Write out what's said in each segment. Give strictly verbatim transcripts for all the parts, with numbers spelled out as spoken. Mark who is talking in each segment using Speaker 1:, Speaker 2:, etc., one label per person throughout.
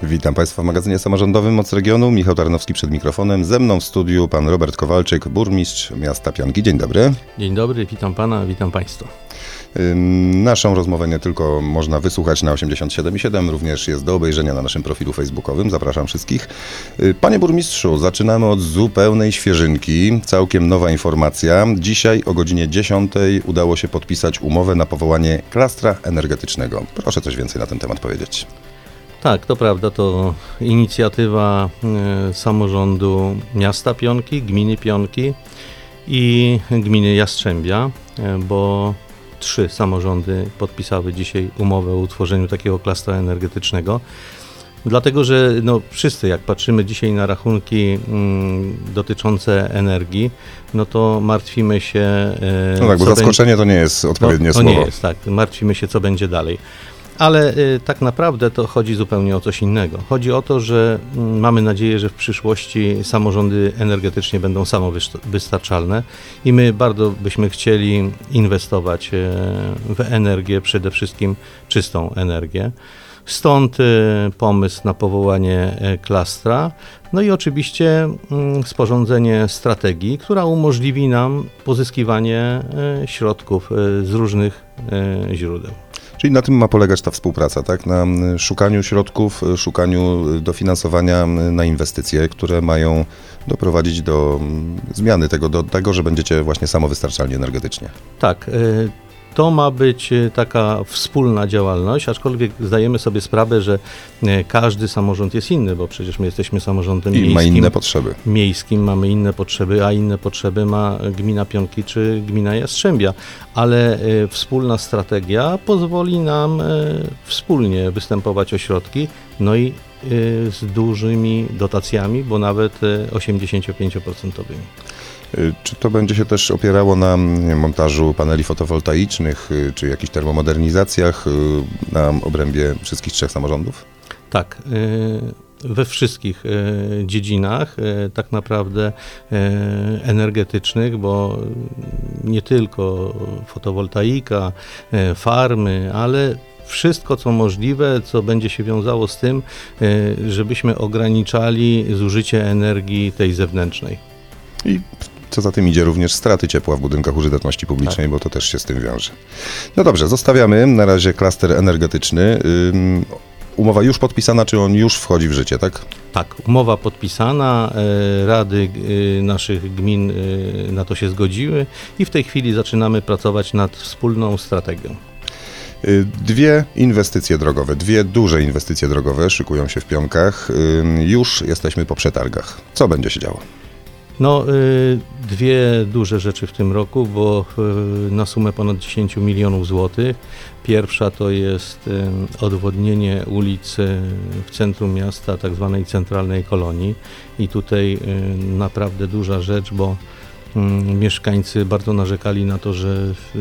Speaker 1: Witam Państwa w magazynie samorządowym Moc Regionu. Michał Tarnowski przed mikrofonem. Ze mną w studiu pan Robert Kowalczyk, burmistrz miasta Pionki. Dzień dobry.
Speaker 2: Dzień dobry, witam Pana, witam Państwa.
Speaker 1: Naszą rozmowę nie tylko można wysłuchać na osiemdziesiąt siedem i siedem, również jest do obejrzenia na naszym profilu facebookowym. Zapraszam wszystkich. Panie burmistrzu, zaczynamy od zupełnej świeżynki. Całkiem nowa informacja. Dzisiaj o godzinie dziesiątej udało się podpisać umowę na powołanie klastra energetycznego. Proszę coś więcej na ten temat powiedzieć.
Speaker 2: Tak, to prawda, to inicjatywa y, samorządu miasta Pionki, gminy Pionki i gminy Jastrzębia, y, bo trzy samorządy podpisały dzisiaj umowę o utworzeniu takiego klastra energetycznego. Dlatego, że no, wszyscy jak patrzymy dzisiaj na rachunki mm, dotyczące energii, no to martwimy się... Y,
Speaker 1: no tak, bo zaskoczenie będzie... to nie jest odpowiednie
Speaker 2: no, to
Speaker 1: słowo.
Speaker 2: To nie jest, tak. Martwimy się, co będzie dalej. Ale y, tak naprawdę to chodzi zupełnie o coś innego. Chodzi o to, że y, mamy nadzieję, że w przyszłości samorządy energetycznie będą samowystarczalne i my bardzo byśmy chcieli inwestować y, w energię, przede wszystkim czystą energię. Stąd y, pomysł na powołanie y, klastra, no i oczywiście y, sporządzenie strategii, która umożliwi nam pozyskiwanie y, środków y, z różnych y, źródeł.
Speaker 1: Czyli na tym ma polegać ta współpraca, tak? Na szukaniu środków, szukaniu dofinansowania na inwestycje, które mają doprowadzić do zmiany tego, do tego, że będziecie właśnie samowystarczalni energetycznie.
Speaker 2: Tak. Y- To ma być taka wspólna działalność, aczkolwiek zdajemy sobie sprawę, że każdy samorząd jest inny, bo przecież my jesteśmy samorządem
Speaker 1: I
Speaker 2: miejskim.
Speaker 1: ma inne potrzeby.
Speaker 2: Miejskim mamy inne potrzeby, a inne potrzeby ma gmina Pionki czy gmina Jastrzębia. Ale y, wspólna strategia pozwoli nam y, wspólnie występować o środki, no i y, z dużymi dotacjami, bo nawet y, osiemdziesiąt pięć procent.
Speaker 1: Czy to będzie się też opierało na montażu paneli fotowoltaicznych, czy jakichś termomodernizacjach na obrębie wszystkich trzech samorządów?
Speaker 2: Tak, we wszystkich dziedzinach tak naprawdę energetycznych, bo nie tylko fotowoltaika, farmy, ale wszystko, co możliwe, co będzie się wiązało z tym, żebyśmy ograniczali zużycie energii tej zewnętrznej.
Speaker 1: I co za tym idzie, również straty ciepła w budynkach użyteczności publicznej, tak, bo to też się z tym wiąże. No dobrze, zostawiamy na razie klaster energetyczny. Ym, umowa już podpisana, czy on już wchodzi w życie, tak?
Speaker 2: Tak, umowa podpisana, e, rady e, naszych gmin e, na to się zgodziły i w tej chwili zaczynamy pracować nad wspólną strategią.
Speaker 1: Dwie inwestycje drogowe, dwie duże inwestycje drogowe szykują się w Pionkach. Ym, już jesteśmy po przetargach. Co będzie się działo?
Speaker 2: No, y, dwie duże rzeczy w tym roku, bo y, na sumę ponad dziesięć milionów złotych. Pierwsza to jest y, odwodnienie ulicy w centrum miasta, tak zwanej centralnej kolonii. I tutaj y, naprawdę duża rzecz, bo y, mieszkańcy bardzo narzekali na to, że y,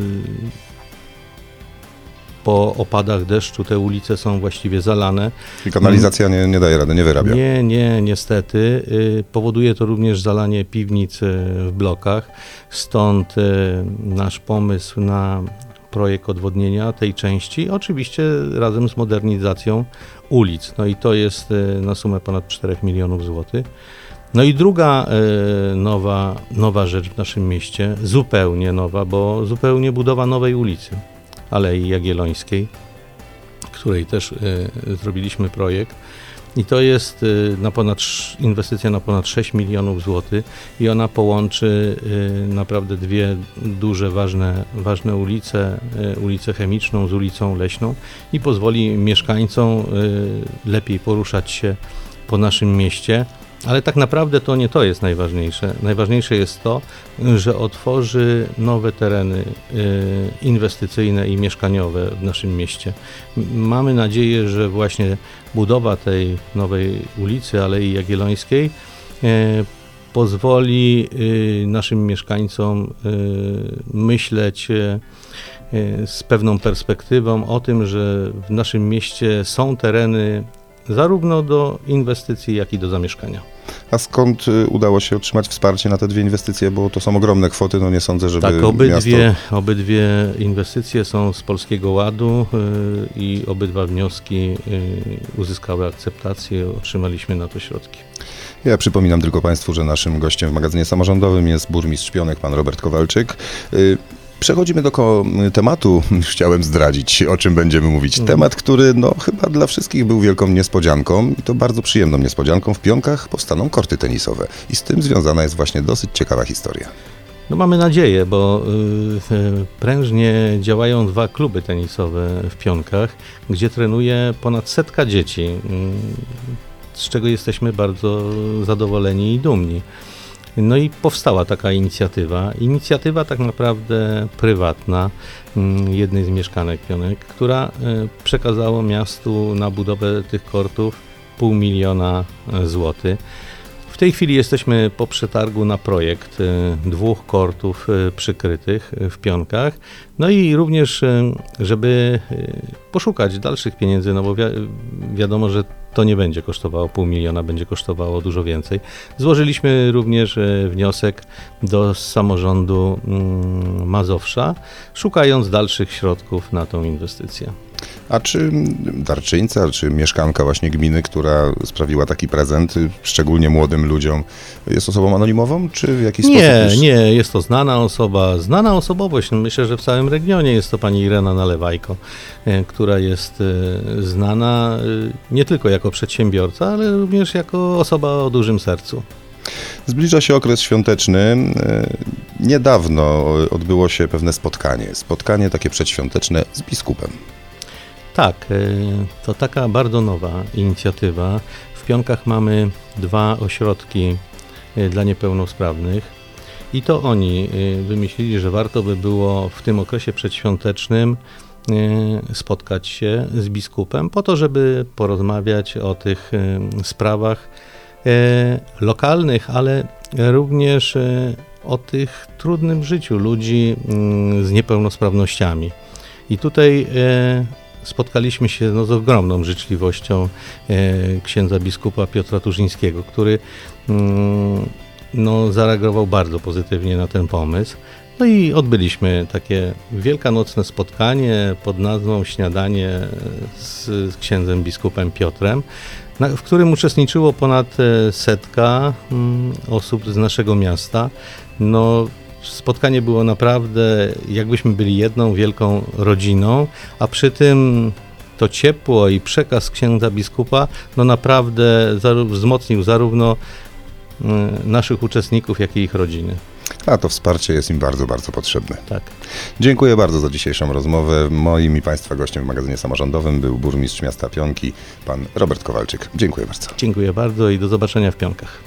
Speaker 2: po opadach deszczu te ulice są właściwie zalane.
Speaker 1: I kanalizacja nie, nie daje rady, nie wyrabia.
Speaker 2: Nie, nie, niestety. Y, powoduje to również zalanie piwnic w blokach. Stąd y, nasz pomysł na projekt odwodnienia tej części, oczywiście razem z modernizacją ulic. No i to jest y, na sumę ponad czterech milionów złotych. No i druga y, nowa, nowa rzecz w naszym mieście, zupełnie nowa, bo zupełnie budowa nowej ulicy. Alei Jagiellońskiej, której też y, zrobiliśmy projekt i to jest y, na ponad, inwestycja na ponad sześć milionów złotych i ona połączy y, naprawdę dwie duże, ważne, ważne ulice, y, ulicę Chemiczną z ulicą Leśną i pozwoli mieszkańcom y, lepiej poruszać się po naszym mieście. Ale tak naprawdę to nie to jest najważniejsze. Najważniejsze jest to, że otworzy nowe tereny inwestycyjne i mieszkaniowe w naszym mieście. Mamy nadzieję, że właśnie budowa tej nowej ulicy Alei Jagiellońskiej pozwoli naszym mieszkańcom myśleć z pewną perspektywą o tym, że w naszym mieście są tereny zarówno do inwestycji, jak i do zamieszkania.
Speaker 1: A skąd y, udało się otrzymać wsparcie na te dwie inwestycje, bo to są ogromne kwoty, no nie sądzę, żeby
Speaker 2: Tak, obydwie,
Speaker 1: miasto...
Speaker 2: obydwie inwestycje są z Polskiego Ładu y, i obydwa wnioski y, uzyskały akceptację, otrzymaliśmy na to środki.
Speaker 1: Ja przypominam tylko Państwu, że naszym gościem w magazynie samorządowym jest burmistrz Pionek, pan Robert Kowalczyk. Y, Przechodzimy do ko- tematu, już chciałem zdradzić, o czym będziemy mówić. Temat, który no, chyba dla wszystkich był wielką niespodzianką i to bardzo przyjemną niespodzianką. W Pionkach powstaną korty tenisowe i z tym związana jest właśnie dosyć ciekawa historia.
Speaker 2: No mamy nadzieję, bo y, prężnie działają dwa kluby tenisowe w Pionkach, gdzie trenuje ponad setka dzieci, y, z czego jesteśmy bardzo zadowoleni i dumni. No i powstała taka inicjatywa. Inicjatywa tak naprawdę prywatna jednej z mieszkanek Pionek, która przekazała miastu na budowę tych kortów pół miliona złotych. W tej chwili jesteśmy po przetargu na projekt dwóch kortów przykrytych w Pionkach. No i również, żeby poszukać dalszych pieniędzy, no bo wi- wiadomo, że to nie będzie kosztowało pół miliona, będzie kosztowało dużo więcej. Złożyliśmy również wniosek do samorządu Mazowsza, szukając dalszych środków na tą inwestycję.
Speaker 1: A czy darczyńca, czy mieszkanka właśnie gminy, która sprawiła taki prezent, szczególnie młodym ludziom, jest osobą anonimową, czy w jakiś
Speaker 2: Nie,
Speaker 1: sposób? Już...
Speaker 2: nie, jest to znana osoba, znana osobowość. Myślę, że w całym regionie jest to pani Irena Nalewajko, e, która jest e, znana e, nie tylko jako przedsiębiorca, ale również jako osoba o dużym sercu.
Speaker 1: Zbliża się okres świąteczny. Niedawno odbyło się pewne spotkanie, spotkanie takie przedświąteczne z biskupem.
Speaker 2: Tak, e, to taka bardzo nowa inicjatywa. W Pionkach mamy dwa ośrodki e, dla niepełnosprawnych i to oni e, wymyślili, że warto by było w tym okresie przedświątecznym e, spotkać się z biskupem po to, żeby porozmawiać o tych e, sprawach e, lokalnych, ale również e, o tych trudnym życiu ludzi mm, z niepełnosprawnościami. I tutaj e, spotkaliśmy się no, z ogromną życzliwością e, księdza biskupa Piotra Turzyńskiego, który mm, no, zareagował bardzo pozytywnie na ten pomysł. No i odbyliśmy takie wielkanocne spotkanie pod nazwą Śniadanie z, z księdzem biskupem Piotrem, na, w którym uczestniczyło ponad setka mm, osób z naszego miasta. No, spotkanie było naprawdę, jakbyśmy byli jedną wielką rodziną, a przy tym to ciepło i przekaz księdza biskupa no naprawdę wzmocnił zarówno naszych uczestników, jak i ich rodziny.
Speaker 1: A to wsparcie jest im bardzo, bardzo potrzebne.
Speaker 2: Tak.
Speaker 1: Dziękuję bardzo za dzisiejszą rozmowę. Moim i Państwa gościem w magazynie samorządowym był burmistrz miasta Pionki, pan Robert Kowalczyk. Dziękuję bardzo.
Speaker 2: Dziękuję bardzo i do zobaczenia w Pionkach.